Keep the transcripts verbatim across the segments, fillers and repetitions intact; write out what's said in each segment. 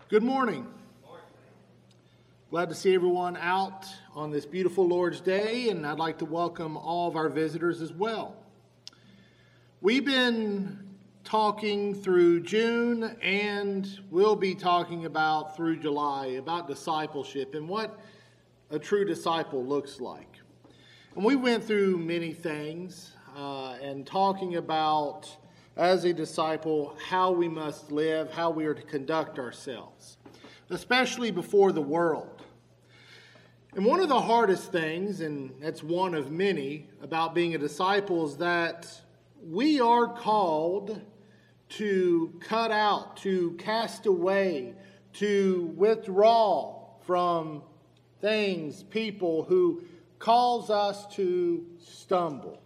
Good morning. Glad to see everyone out on this beautiful Lord's Day, and I'd like to welcome all of our visitors as well. We've been talking through June, and we'll be talking about through July about discipleship and what a true disciple looks like. And we went through many things uh, and talking about, as a disciple, how we must live, how we are to conduct ourselves, especially before the world. And one of the hardest things, and that's one of many, about being a disciple is that we are called to cut out, to cast away, to withdraw from things, people who cause us to stumble.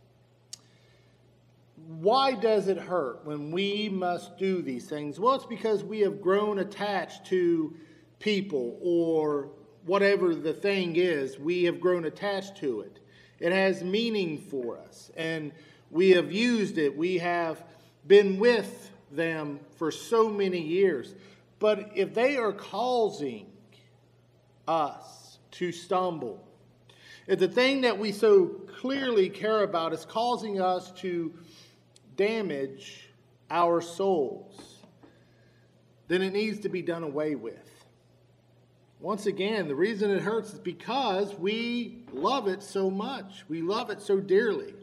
Why does it hurt when we must do these things? Well, it's because we have grown attached to people or whatever the thing is. We have grown attached to it. It has meaning for us, and we have used it. We have been with them for so many years. But if they are causing us to stumble, if the thing that we so clearly care about is causing us to damage our souls, then it needs to be done away with. Once again, the reason it hurts is because we love it so much. We love it so dearly.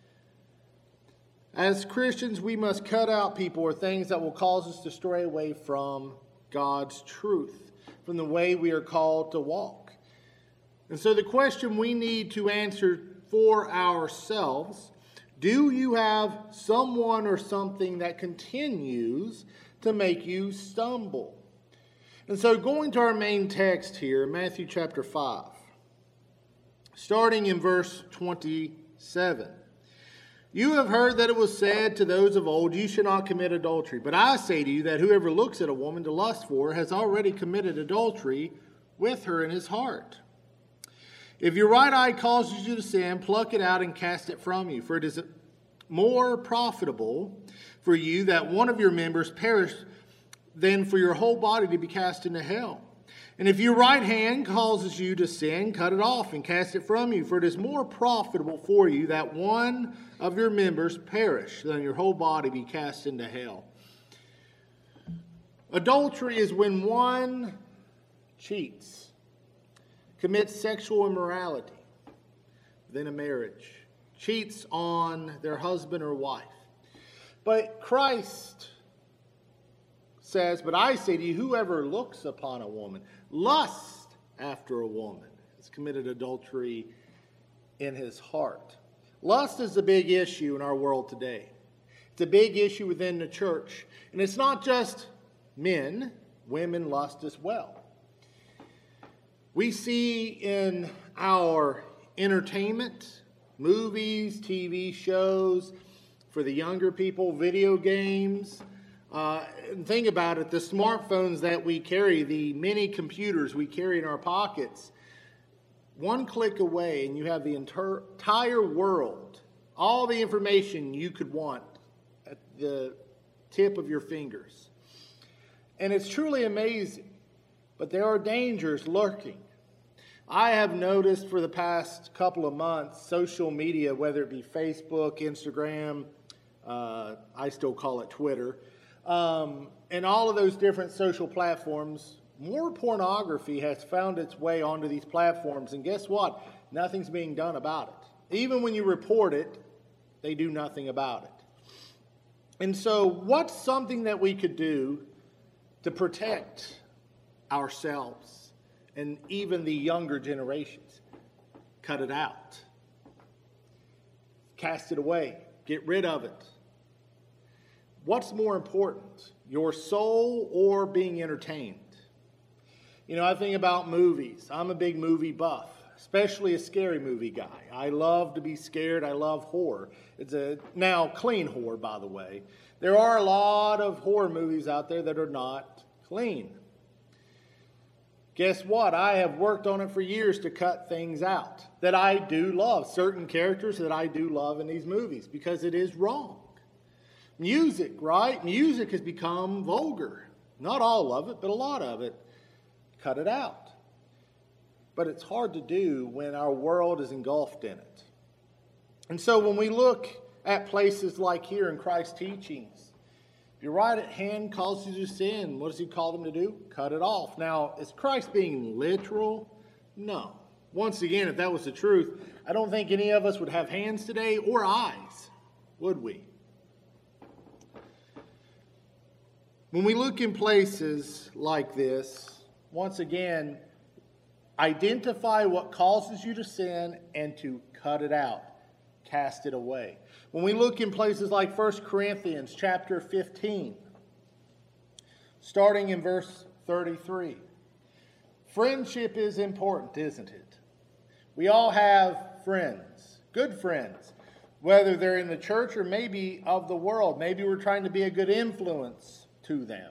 As Christians, we must cut out people or things that will cause us to stray away from God's truth, from the way we are called to walk. And so the question we need to answer for ourselves: do you have someone or something that continues to make you stumble? And so going to our main text here, Matthew chapter five, starting in verse twenty-seven. You have heard that it was said to those of old, you should not commit adultery. But I say to you that whoever looks at a woman to lust for her has already committed adultery with her in his heart. If your right eye causes you to sin, pluck it out and cast it from you. For it is more profitable for you that one of your members perish than for your whole body to be cast into hell. And if your right hand causes you to sin, cut it off and cast it from you. For it is more profitable for you that one of your members perish than your whole body be cast into hell. Adultery is when one cheats, commits sexual immorality within a marriage, cheats on their husband or wife. But Christ says, but I say to you, whoever looks upon a woman, lusts after a woman, has committed adultery in his heart. Lust is a big issue in our world today. It's a big issue within the church. And it's not just men, women lust as well. We see in our entertainment, movies, T V shows, for the younger people, video games. Uh, and think about it, the smartphones that we carry, the mini computers we carry in our pockets, one click away and you have the entire, entire world, all the information you could want at the tip of your fingers. And it's truly amazing, but there are dangers lurking. I have noticed for the past couple of months, social media, whether it be Facebook, Instagram, uh, I still call it Twitter, um, and all of those different social platforms, more pornography has found its way onto these platforms. And guess what? Nothing's being done about it. Even when you report it, they do nothing about it. And so what's something that we could do to protect ourselves and even the younger generations? Cut it out. Cast it away. Get rid of it. What's more important, your soul or being entertained? You know, I think about movies. I'm a big movie buff, especially a scary movie guy. I love to be scared. I love horror. It's a now clean horror, by the way. There are a lot of horror movies out there that are not clean. Guess what? I have worked on it for years to cut things out that I do love, certain characters that I do love in these movies, because it is wrong. Music, right? Music has become vulgar. Not all of it, but a lot of it. Cut it out. But it's hard to do when our world is engulfed in it. And so when we look at places like here in Christ's teachings, if your right hand calls you to sin, what does he call them to do? Cut it off. Now, is Christ being literal? No. Once again, if that was the truth, I don't think any of us would have hands today or eyes, would we? When we look in places like this, once again, identify what causes you to sin and to cut it out. Cast it away. When we look in places like First Corinthians chapter fifteen, starting in verse thirty-three. Friendship is important, isn't it? We all have friends, good friends, whether they're in the church or maybe of the world. Maybe we're trying to be a good influence to them.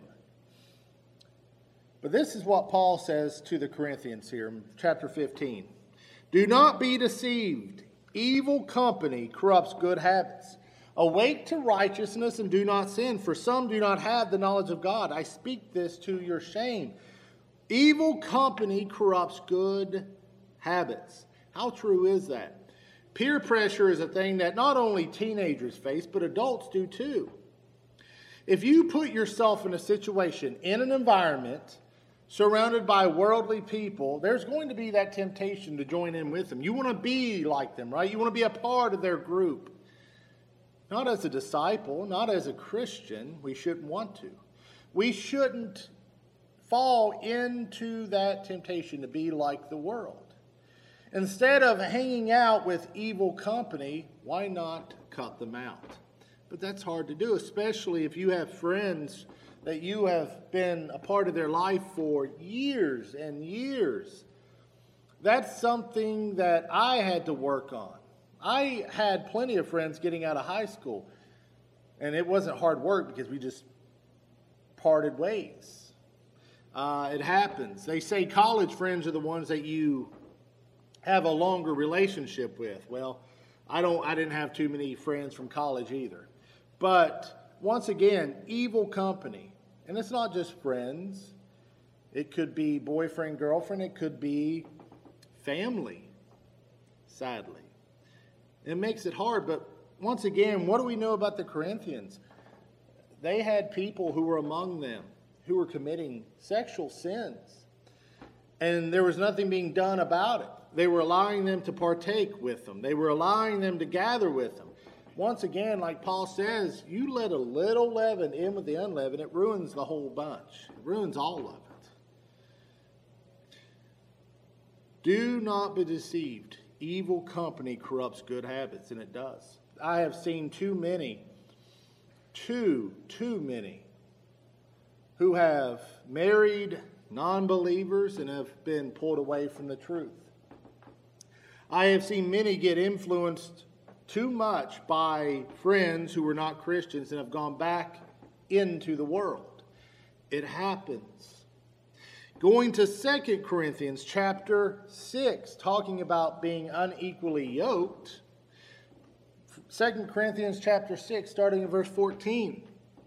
But this is what Paul says to the Corinthians here in chapter fifteen. Do not be deceived. Evil company corrupts good habits. Awake to righteousness and do not sin, for some do not have the knowledge of God. I speak this to your shame. Evil company corrupts good habits. How true is that? Peer pressure is a thing that not only teenagers face, but adults do too. If you put yourself in a situation, in an environment, surrounded by worldly people, there's going to be that temptation to join in with them. You want to be like them, right? You want to be a part of their group. Not as a disciple, not as a Christian. We shouldn't want to. We shouldn't fall into that temptation to be like the world. Instead of hanging out with evil company, why not cut them out? But that's hard to do, especially if you have friends that you have been a part of their life for years and years. That's something that I had to work on. I had plenty of friends getting out of high school, and it wasn't hard work because we just parted ways. Uh, it happens. They say college friends are the ones that you have a longer relationship with. Well, I don't. I didn't have too many friends from college either. But once again, evil company. And it's not just friends. It could be boyfriend, girlfriend. It could be family, sadly. It makes it hard. But once again, what do we know about the Corinthians? They had people who were among them who were committing sexual sins. And there was nothing being done about it. They were allowing them to partake with them. They were allowing them to gather with them. Once again, like Paul says, you let a little leaven in with the unleavened, it ruins the whole bunch. It ruins all of it. Do not be deceived. Evil company corrupts good habits, and it does. I have seen too many, too, too many, who have married non-believers and have been pulled away from the truth. I have seen many get influenced too much by friends who were not Christians and have gone back into the world. It happens. Going to Second Corinthians chapter six, talking about being unequally yoked. Second Corinthians chapter six, starting in verse fourteen.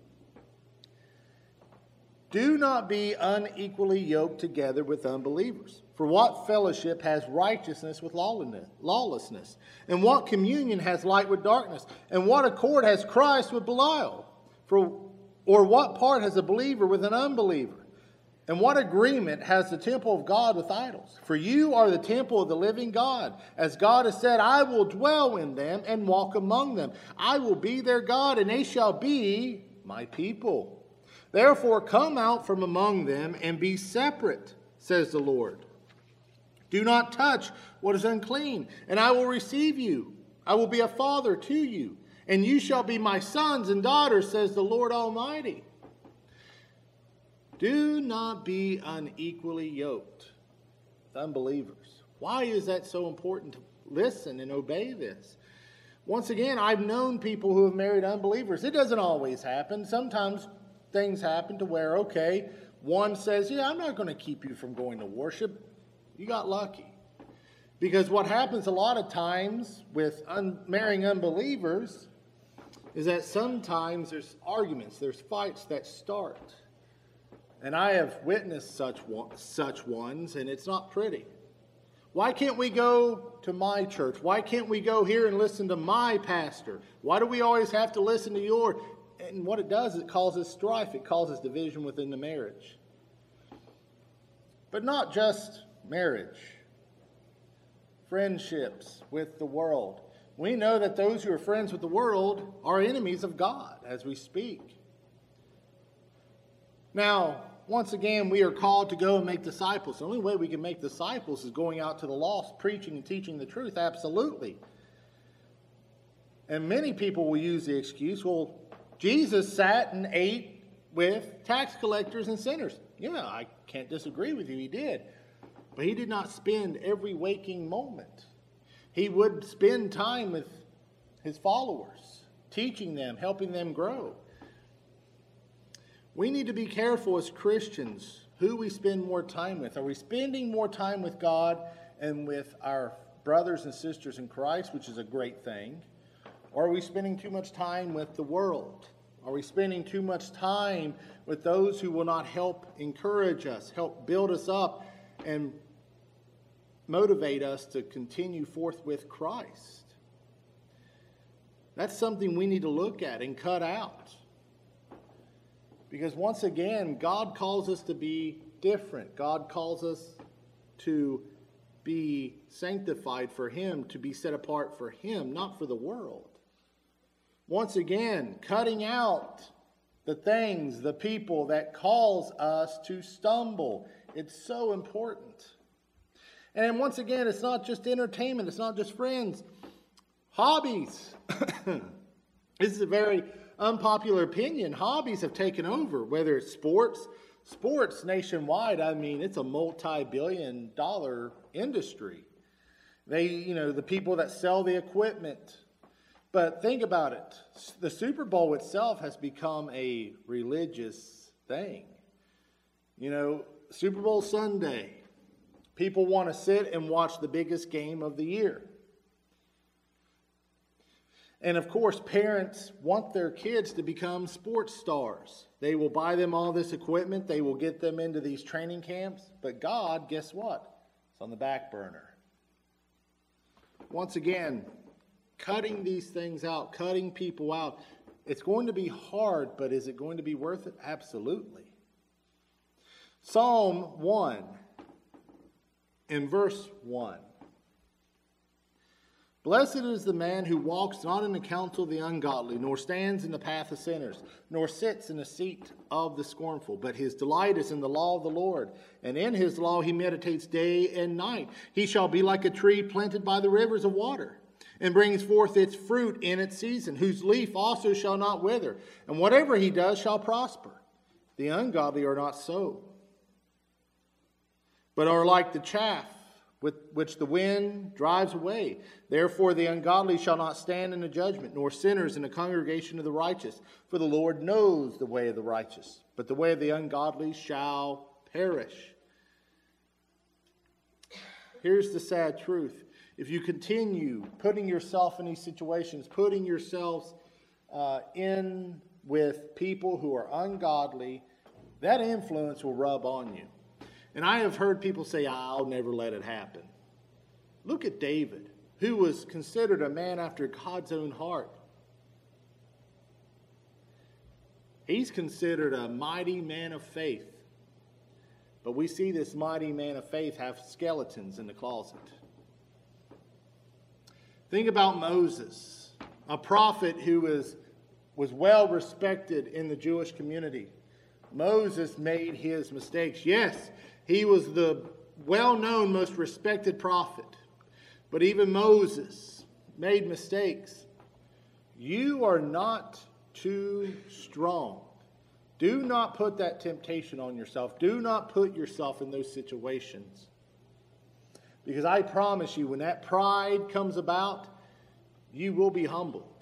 Do not be unequally yoked together with unbelievers. For what fellowship has righteousness with lawlessness? And what communion has light with darkness? And what accord has Christ with Belial? For, or what part has a believer with an unbeliever? And what agreement has the temple of God with idols? For you are the temple of the living God. As God has said, I will dwell in them and walk among them. I will be their God, and they shall be my people. Therefore, come out from among them and be separate, says the Lord. Do not touch what is unclean, and I will receive you. I will be a father to you, and you shall be my sons and daughters, says the Lord Almighty. Do not be unequally yoked with unbelievers. Why is that so important to listen and obey this? Once again, I've known people who have married unbelievers. It doesn't always happen. Sometimes things happen to where, okay, one says, yeah, I'm not going to keep you from going to worship. You got lucky. Because what happens a lot of times with un- marrying unbelievers is that sometimes there's arguments, there's fights that start. And I have witnessed such one, such ones, and it's not pretty. Why can't we go to my church? Why can't we go here and listen to my pastor? Why do we always have to listen to your? And what it does, it causes strife. It causes division within the marriage. But not just marriage. Friendships with the world. We know that those who are friends with the world are enemies of God as we speak. Now, once again, we are called to go and make disciples. The only way we can make disciples is going out to the lost, preaching and teaching the truth. Absolutely. And many people will use the excuse, well, Jesus sat and ate with tax collectors and sinners. Yeah, I can't disagree with you. He did. But he did not spend every waking moment. He would spend time with his followers, teaching them, helping them grow. We need to be careful as Christians who we spend more time with. Are we spending more time with God and with our brothers and sisters in Christ, which is a great thing? Or are we spending too much time with the world? Are we spending too much time with those who will not help encourage us, help build us up, and motivate us to continue forth with Christ? That's something we need to look at and cut out. Because once again, God calls us to be different. God calls us to be sanctified for Him, to be set apart for Him, not for the world. Once again, cutting out the things, the people that cause us to stumble. It's so important. And once again, it's not just entertainment. It's not just friends. Hobbies. This is a very unpopular opinion. Hobbies have taken over, whether it's sports. Sports nationwide, I mean, it's a multi-billion dollar industry. They, you know, the people that sell the equipment. But think about it. The Super Bowl itself has become a religious thing. You know, Super Bowl Sunday, people want to sit and watch the biggest game of the year. And of course, parents want their kids to become sports stars. They will buy them all this equipment. They will get them into these training camps. But God, guess what? It's on the back burner. Once again, cutting these things out, cutting people out. It's going to be hard, but is it going to be worth it? Absolutely. Psalm one, in verse one. Blessed is the man who walks not in the counsel of the ungodly, nor stands in the path of sinners, nor sits in the seat of the scornful. But his delight is in the law of the Lord, and in his law he meditates day and night. He shall be like a tree planted by the rivers of water, and brings forth its fruit in its season, whose leaf also shall not wither, and whatever he does shall prosper. The ungodly are not so, but are like the chaff with which the wind drives away. Therefore the ungodly shall not stand in the judgment, nor sinners in the congregation of the righteous. For the Lord knows the way of the righteous, but the way of the ungodly shall perish. Here's the sad truth. If you continue putting yourself in these situations, putting yourselves uh, in with people who are ungodly, that influence will rub on you. And I have heard people say, I'll never let it happen. Look at David, who was considered a man after God's own heart. He's considered a mighty man of faith. But we see this mighty man of faith have skeletons in the closet. Think about Moses, a prophet who was, was well respected in the Jewish community. Moses made his mistakes. Yes, he was the well-known, most respected prophet. But even Moses made mistakes. You are not too strong. Do not put that temptation on yourself. Do not put yourself in those situations. Because I promise you, when that pride comes about, you will be humbled.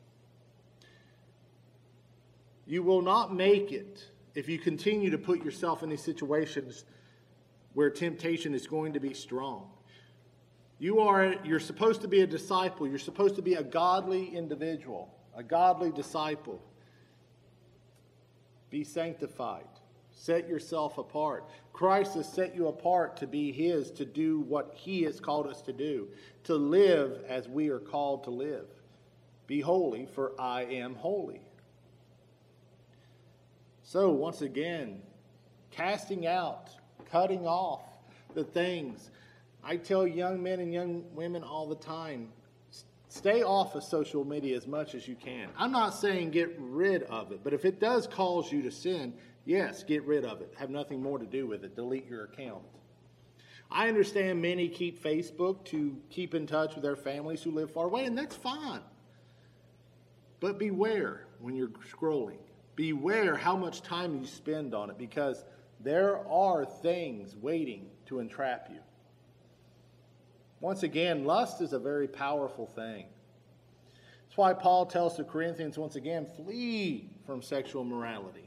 You will not make it if you continue to put yourself in these situations where temptation is going to be strong. You are, you're supposed to be a disciple. You're supposed to be a godly individual, a godly disciple. Be sanctified. Set yourself apart. Christ has set you apart to be his, to do what he has called us to do, to live as we are called to live. Be holy, for I am holy. So, once again, casting out, cutting off the things. I tell young men and young women all the time, stay off of social media as much as you can. I'm not saying get rid of it, but if it does cause you to sin, yes, get rid of it. Have nothing more to do with it. Delete your account. I understand many keep Facebook to keep in touch with their families who live far away, and that's fine. But beware when you're scrolling. Beware how much time you spend on it, because there are things waiting to entrap you. Once again, lust is a very powerful thing. That's why Paul tells the Corinthians, once again, flee from sexual immorality.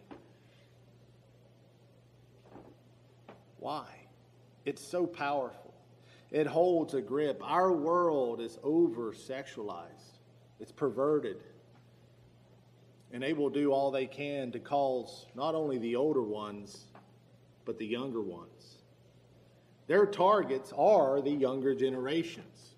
Why? It's so powerful. It holds a grip. Our world is over-sexualized. It's perverted. And they will do all they can to cause not only the older ones, but the younger ones. Their targets are the younger generations.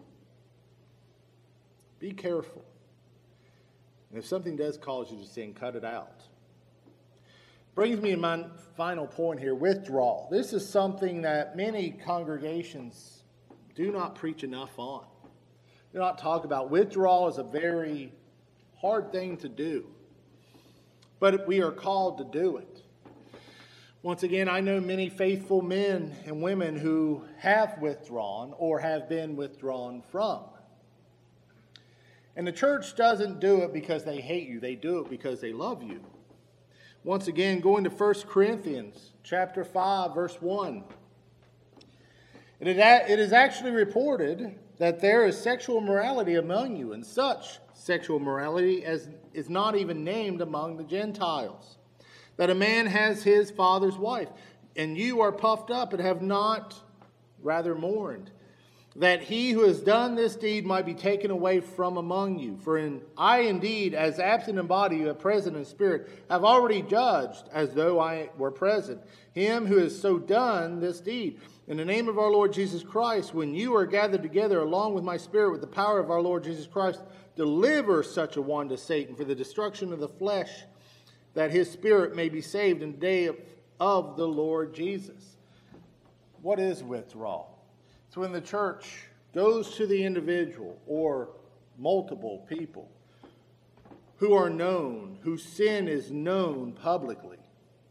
Be careful. And if something does cause you to sin, cut it out. Brings me to my final point here, withdrawal. This is something that many congregations do not preach enough on. Do not talk about. Withdrawal is a very hard thing to do. But we are called to do it. Once again, I know many faithful men and women who have withdrawn or have been withdrawn from. And the church doesn't do it because they hate you. They do it because they love you. Once again, going to First Corinthians chapter five, verse one. It is actually reported that there is sexual immorality among you, and such sexual immorality as is not even named among the Gentiles. That a man has his father's wife, and you are puffed up and have not, rather mourned, that he who has done this deed might be taken away from among you. For in, I indeed, as absent in body, yet present in spirit, have already judged, as though I were present, him who has so done this deed. In the name of our Lord Jesus Christ, when you are gathered together along with my spirit, with the power of our Lord Jesus Christ, deliver such a one to Satan for the destruction of the flesh, that his spirit may be saved in the day of, of the Lord Jesus. What is withdrawal? It's when the church goes to the individual or multiple people who are known, whose sin is known publicly.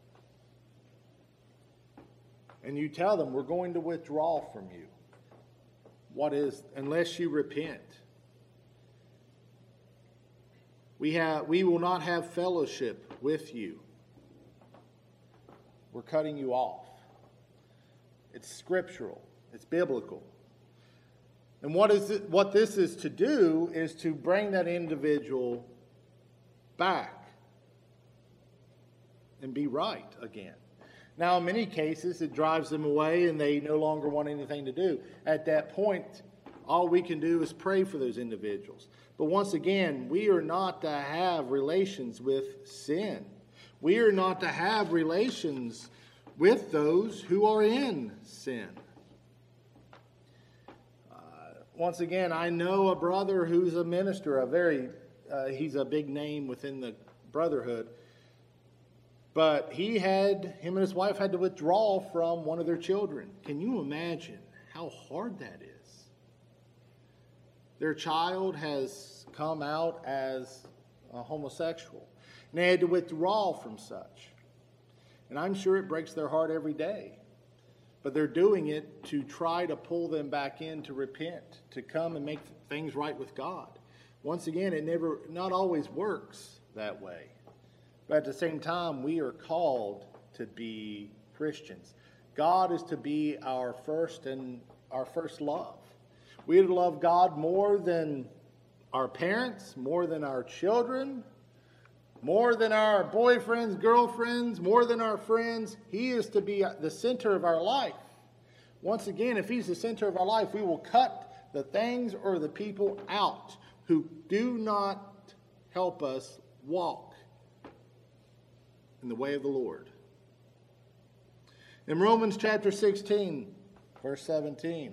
And you tell them, we're going to withdraw from you. What is, unless you repent. We have, we will not have fellowship with you. We're cutting you off. It's scriptural. It's biblical. And what is it, what this is to do is to bring that individual back and be right again. Now, in many cases, it drives them away and they no longer want anything to do. At that point, all we can do is pray for those individuals. But once again, we are not to have relations with sin. We are not to have relations with those who are in sin. Uh, once again, I know a brother who's a minister, a very, uh, he's a big name within the brotherhood. But he had, him and his wife had to withdraw from one of their children. Can you imagine how hard that is? Their child has come out as a homosexual. And they had to withdraw from such. And I'm sure it breaks their heart every day. But they're doing it to try to pull them back in to repent, to come and make things right with God. Once again, it never, not always works that way. But at the same time, we are called to be Christians. God is to be our first and our first love. We are to love God more than our parents, more than our children, more than our boyfriends, girlfriends, more than our friends. He is to be the center of our life. Once again, if he's the center of our life, we will cut the things or the people out who do not help us walk in the way of the Lord. In Romans chapter sixteen, verse seventeen.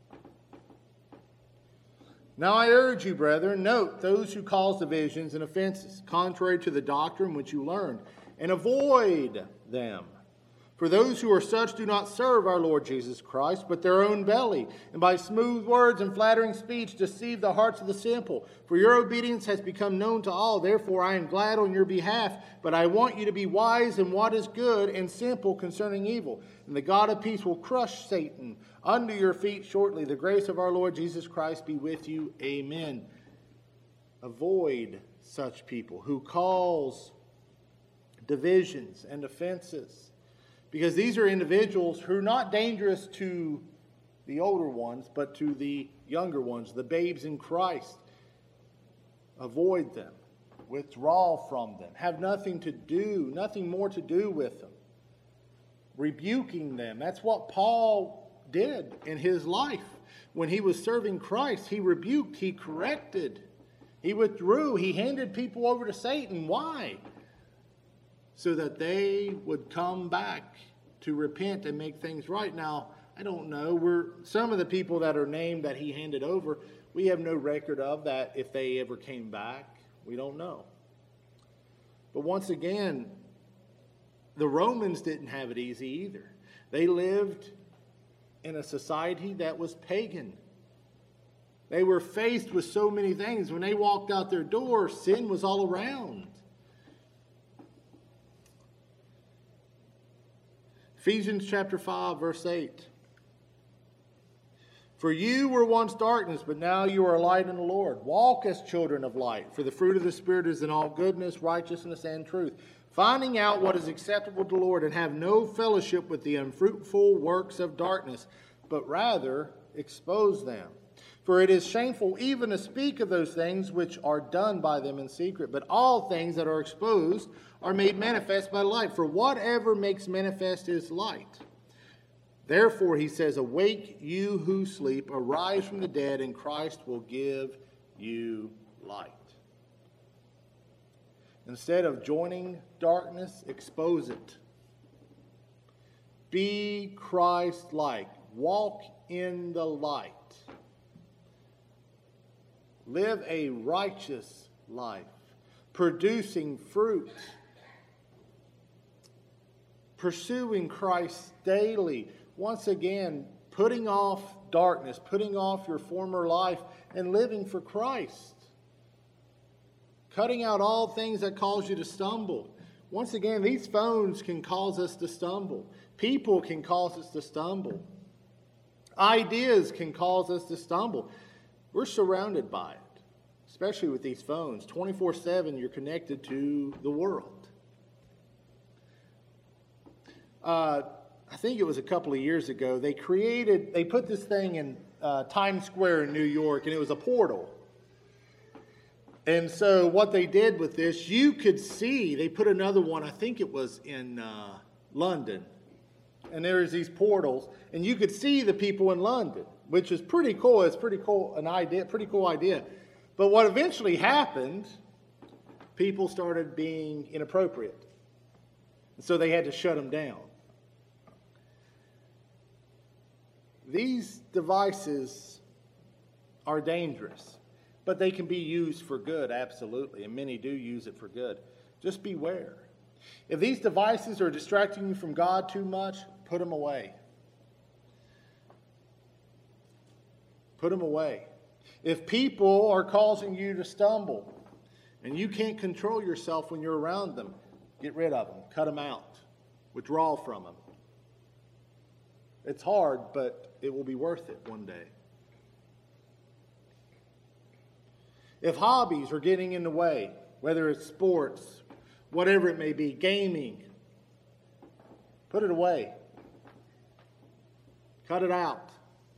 Now I urge you, brethren, note those who cause divisions and offenses, contrary to the doctrine which you learned, and avoid them. For those who are such do not serve our Lord Jesus Christ, but their own belly, and by smooth words and flattering speech deceive the hearts of the simple. For your obedience has become known to all, therefore I am glad on your behalf, but I want you to be wise in what is good and simple concerning evil. And the God of peace will crush Satan under your feet shortly. The grace of our Lord Jesus Christ be with you. Amen. Avoid such people who cause divisions and offenses. Because these are individuals who are not dangerous to the older ones, but to the younger ones, the babes in Christ. Avoid them. Withdraw from them. Have nothing to do, nothing more to do with them. Rebuking them. That's what Paul did in his life. When he was serving Christ, he rebuked, he corrected, he withdrew, he handed people over to Satan. Why? So that they would come back to repent and make things right. Now, I don't know. We're some of the people that are named that he handed over, we have no record of that if they ever came back. We don't know. But once again, the Romans didn't have it easy either. They lived in a society that was pagan. They were faced with so many things. When they walked out their door, sin was all around. Ephesians chapter five, verse eight. For you were once darkness, but now you are light in the Lord. Walk as children of light, for the fruit of the Spirit is in all goodness, righteousness, and truth, finding out what is acceptable to the Lord, and have no fellowship with the unfruitful works of darkness, but rather expose them. For it is shameful even to speak of those things which are done by them in secret. But all things that are exposed are made manifest by light. For whatever makes manifest is light. Therefore, he says, awake you who sleep, arise from the dead, and Christ will give you light. Instead of joining darkness, expose it. Be Christ-like. Walk in the light. Live a righteous life, producing fruit, pursuing Christ daily. Once again, putting off darkness, putting off your former life, and living for Christ. Cutting out all things that cause you to stumble. Once again, these phones can cause us to stumble. People can cause us to stumble. Ideas can cause us to stumble. We're surrounded by it, especially with these phones. twenty-four seven, you're connected to the world. Uh, I think it was a couple of years ago, they created, they put this thing in uh, Times Square in New York, and it was a portal. And so what they did with this, you could see, they put another one, I think it was in uh, London. And there's these portals, and you could see the people in London, which is pretty cool. It's pretty cool, an idea, pretty cool idea. But what eventually happened, people started being inappropriate. And so they had to shut them down. These devices are dangerous, but they can be used for good, absolutely, and many do use it for good. Just beware. If these devices are distracting you from God too much, put them away. Put them away. If people are causing you to stumble and you can't control yourself when you're around them, get rid of them. Cut them out. Withdraw from them. It's hard, but it will be worth it one day. If hobbies are getting in the way, whether it's sports, whatever it may be, gaming, put it away. Cut it out.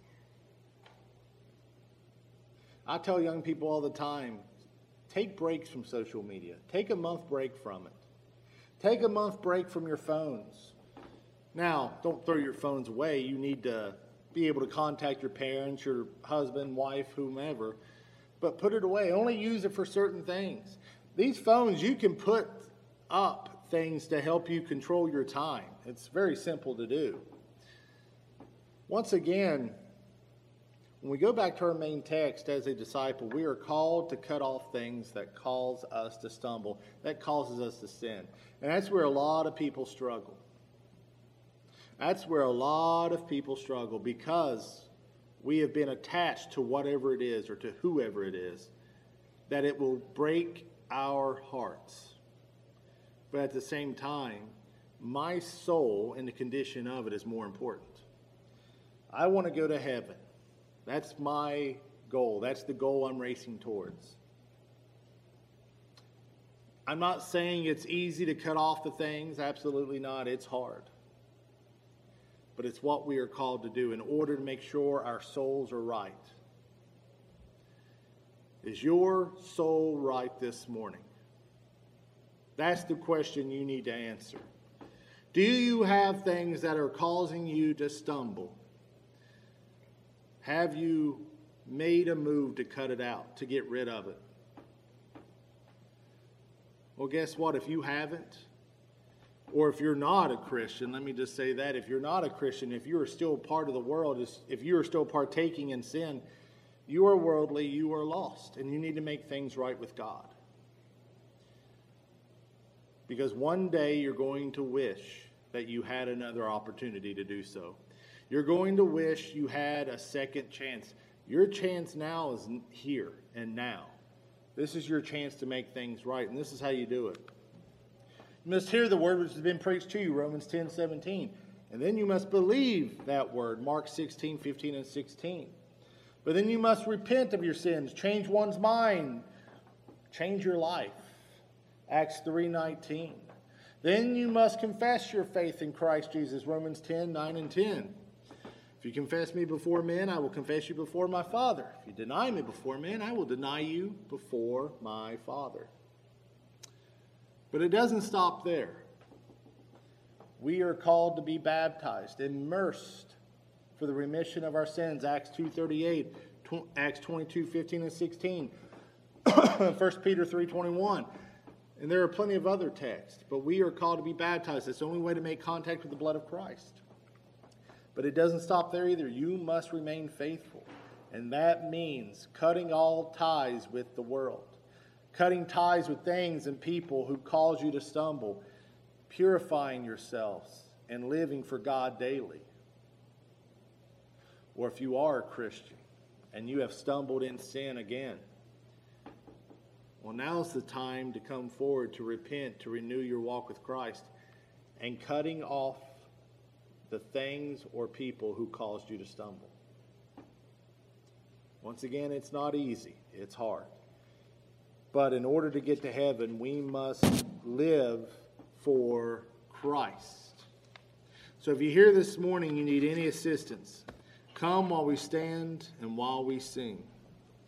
I tell young people all the time, take breaks from social media. Take a month break from it. Take a month break from your phones. Now, don't throw your phones away. You need to be able to contact your parents, your husband, wife, whomever. But put it away. Only use it for certain things. These phones, you can put up things to help you control your time It's very simple to do. Once again, when we go back to our main text as a disciple, we are called to cut off things that cause us to stumble, that causes us to sin. And that's where a lot of people struggle. That's where a lot of people struggle because we have been attached to whatever it is or to whoever it is, that it will break our hearts. But at the same time, my soul and the condition of it is more important. I want to go to heaven. That's my goal. That's the goal I'm racing towards. I'm not saying it's easy to cut off the things. Absolutely not. It's hard. But it's what we are called to do in order to make sure our souls are right. Is your soul right this morning? That's the question you need to answer. Do you have things that are causing you to stumble? Have you made a move to cut it out, to get rid of it? Well, guess what? If you haven't, or if you're not a Christian, let me just say that. If you're not a Christian, if you are still part of the world, if you are still partaking in sin, you are worldly, you are lost, and you need to make things right with God. Because one day you're going to wish that you had another opportunity to do so. You're going to wish you had a second chance. Your chance now is here and now. This is your chance to make things right, and this is how you do it. You must hear the word which has been preached to you, Romans ten seventeen. And then you must believe that word, Mark sixteen fifteen and sixteen. But then you must repent of your sins, change one's mind, change your life, Acts three nineteen. Then you must confess your faith in Christ Jesus, Romans ten nine and ten. If you confess me before men, I will confess you before my Father. If you deny me before men, I will deny you before my Father. But it doesn't stop there. We are called to be baptized, immersed for the remission of our sins, Acts two thirty-eight, Acts twenty-two fifteen and sixteen, First Peter three twenty-one. And there are plenty of other texts, but we are called to be baptized. It's the only way to make contact with the blood of Christ. But it doesn't stop there either. You must remain faithful. And that means cutting all ties with the world. Cutting ties with things and people who cause you to stumble. Purifying yourselves and living for God daily. Or if you are a Christian and you have stumbled in sin again, well, now's the time to come forward, to repent, to renew your walk with Christ, and cutting off the things or people who caused you to stumble. Once again, it's not easy. It's hard. But in order to get to heaven, we must live for Christ. So if you're here this morning, you need any assistance, come while we stand and while we sing.